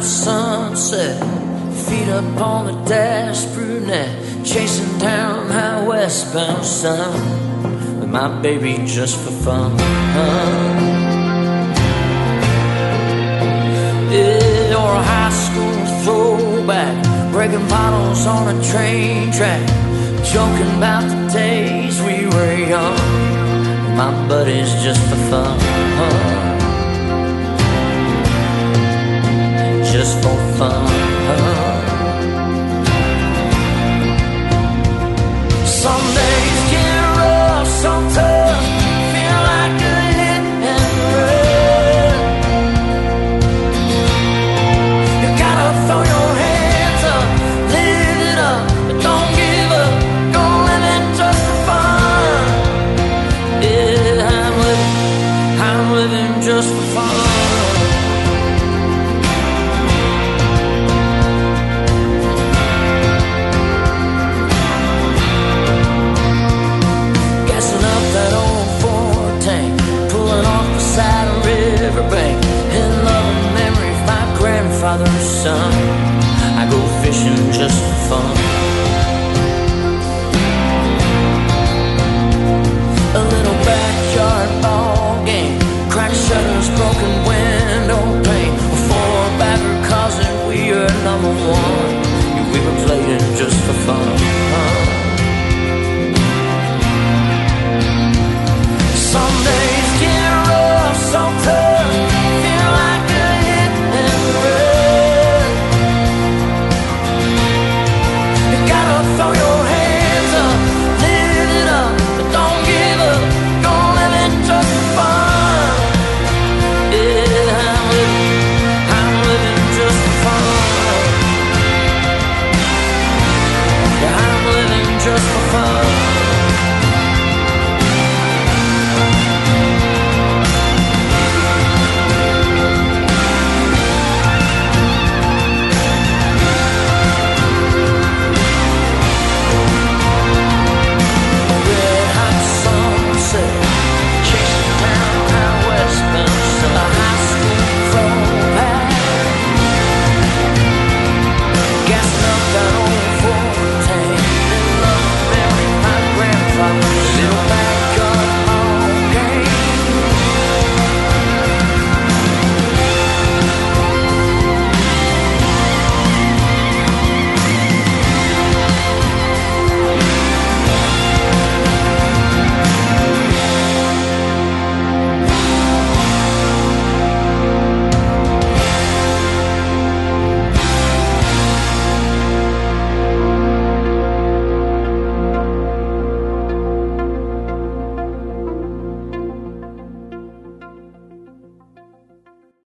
the sunset, feet up on the dash, brunette, chasing down high westbound sun with my baby just for fun. Yeah, or a high school throwback, breaking bottles on a train track, joking about the days we were young, my buddies just for fun. Just for fun.